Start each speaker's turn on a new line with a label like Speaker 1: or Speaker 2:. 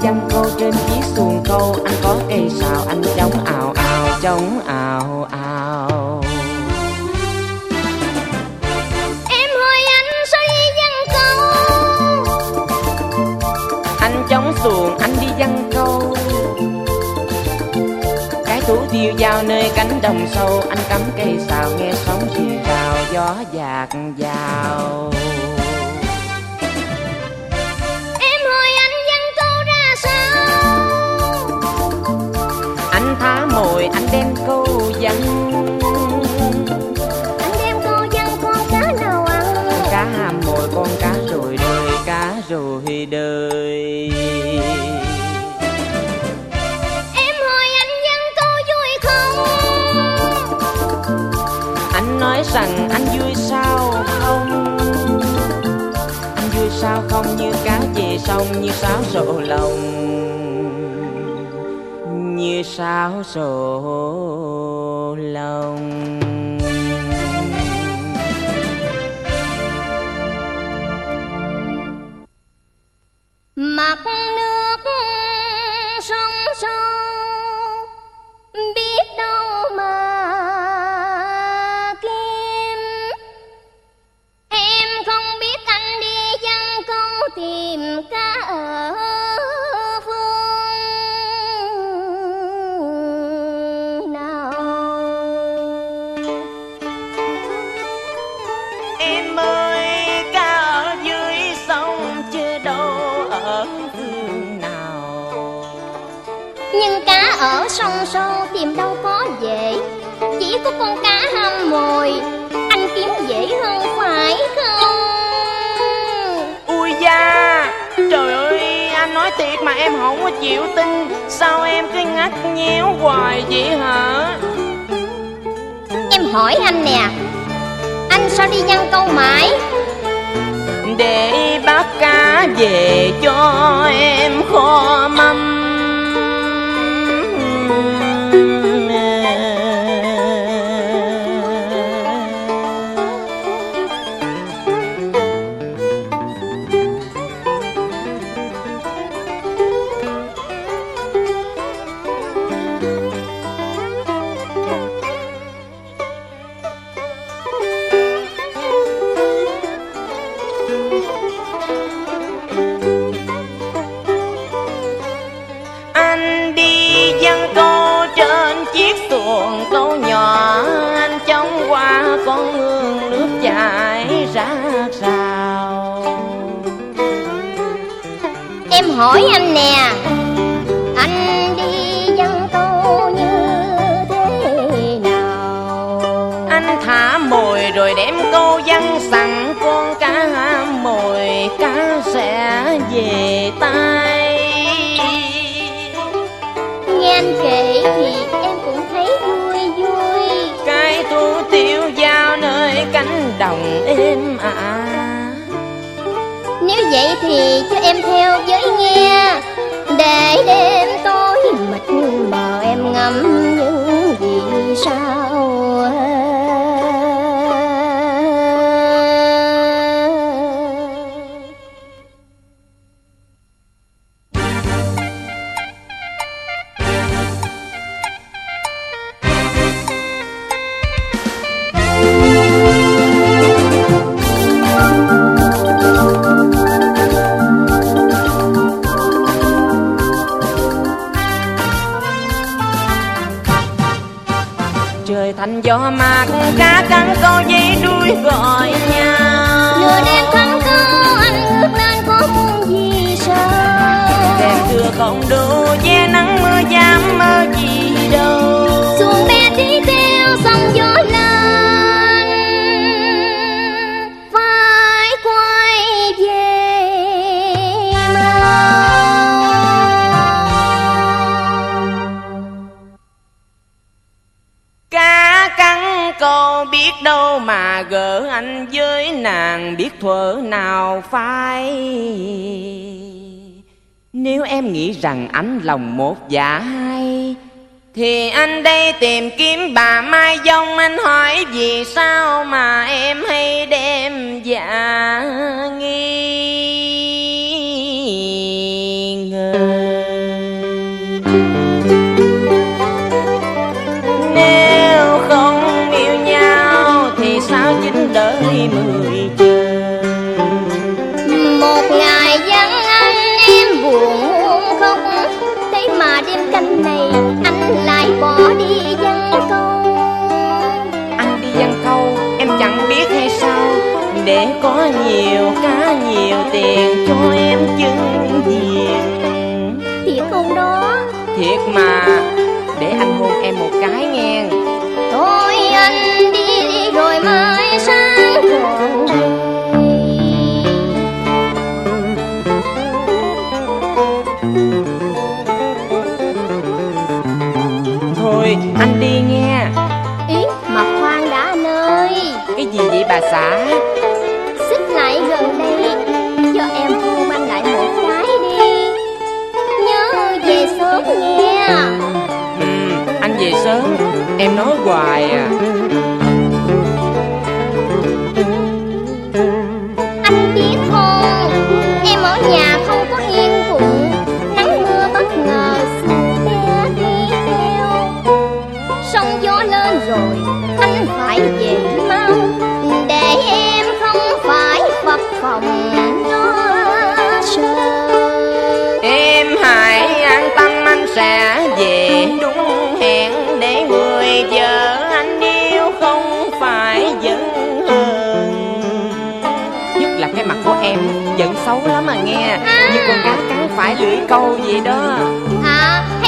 Speaker 1: giăng câu trên chiếc xuồng câu. Anh có cây sào anh chống ào ào, chống ào ào.
Speaker 2: Em hỏi anh sao đi giăng câu?
Speaker 1: Anh chống xuồng anh đi giăng câu. Cái thú tiêu dao nơi cánh đồng sâu. Anh cắm cây sào nghe sóng rì rào, gió dạt vào.
Speaker 2: Em hỏi anh giăng câu ra sao?
Speaker 1: Anh thả mồi anh đem câu giăng.
Speaker 2: Anh đem câu giăng con cá nào ăn?
Speaker 1: Cá hàm mồi con cá rồi đời, cá rồi đời.
Speaker 2: Em hỏi anh giăng câu vui không?
Speaker 1: Anh nói rằng anh vui sao không? Anh vui sao không, như cá về sông, như sáo rộ lòng, như sáo rộ lòng.
Speaker 2: Mặt nước sông sâu biết đâu mà kiếm. Em không biết anh đi giăng câu tìm cá ở phương nào.
Speaker 1: Em ơi, cá ở dưới sông chứ đâu ở phương nào.
Speaker 2: Nhưng cá ở sông sâu tìm đâu có dễ, chỉ có con cá hâm mồi anh kiếm dễ hơn phải không?
Speaker 1: Ui da, trời ơi, anh nói thiệt mà em không có chịu tin. Sao em cứ ngắt nhéo hoài vậy hả?
Speaker 2: Em hỏi anh nè, anh sao đi giăng câu mãi?
Speaker 1: Để bắt cá về cho em kho mâm. Anh đi giăng câu trên chiếc xuồng câu nhỏ. Anh chống qua con mương nước chảy rác rào.
Speaker 2: Em hỏi anh nè, anh đi giăng câu như thế nào?
Speaker 1: Anh thả mồi rồi đem câu giăng sẵn, con cá mồi cá sẽ về tay.
Speaker 2: Nghe anh kể thì em cũng thấy vui vui.
Speaker 1: Cái thú tiêu dao nơi cánh đồng êm ả.
Speaker 2: Nếu vậy thì cho em theo với nghe, để đêm tối mịt mờ em ngắm những vì sao.
Speaker 1: Trời thành gió mát, cá cắn câu dây đuôi gọi nhau.
Speaker 2: Nửa đêm thắng câu anh ngước lên có muốn gì sao?
Speaker 1: Đèn chưa không đủ che nắng mưa dám mơ gì đâu.
Speaker 2: Xuồng bé đi theo sóng gió lên, phải quay về mau.
Speaker 1: Cá cắn câu biết đâu mà gỡ anh với nàng, biết thuở nào phai. Nếu em nghĩ rằng anh lòng một dạ hai, thì anh đây tìm kiếm bà Mai Dông. Anh hỏi vì sao mà em hay đem dạ nghi ngờ. để có nhiều cá nhiều tiền cho em chưng diện.
Speaker 2: Thiệt không đó?
Speaker 1: Thiệt mà, để anh hôn em một cái nghe.
Speaker 2: Thôi anh đi rồi mai sáng còn
Speaker 1: Thôi anh đi nghe.
Speaker 2: ý mà khoan đã anh ơi.
Speaker 1: Cái gì vậy bà xã?
Speaker 2: Xích lại gần đây, cho em hôn anh lại một cái đi. Nhớ về sớm nghe.
Speaker 1: Anh về sớm, em nói hoài à.
Speaker 2: Anh biết không, em ở nhà không có yên phụng, nắng mưa bất ngờ xuân bé đi theo. Sóng gió lên rồi, anh phải về mau, để em không phải phập phồng lo sợ.
Speaker 1: Em hãy an tâm, anh sẽ về đúng hẹn, để người vợ anh yêu không phải giận hờn. Nhất là cái mặt của em giận xấu lắm à nghe, như con cá cắn phải lưỡi câu vậy đó.
Speaker 2: Hả?